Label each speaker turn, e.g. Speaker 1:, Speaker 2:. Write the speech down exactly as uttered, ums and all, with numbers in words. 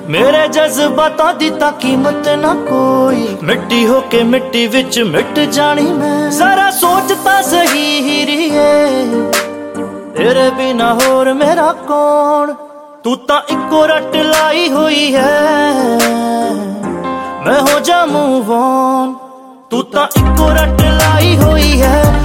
Speaker 1: मेरे जज्बातां दी तां कीमत ना कोई, मिट्टी होके मिट्टी विच मिट जानी मैं। जरा सोच तां सही हीरिए, तेरे बिना होर मेरा कौन। तू तां इक्को रट लाई हुई है, मैं हो जा मूव ऑन। तू तां इक्को रट लाई हुई है,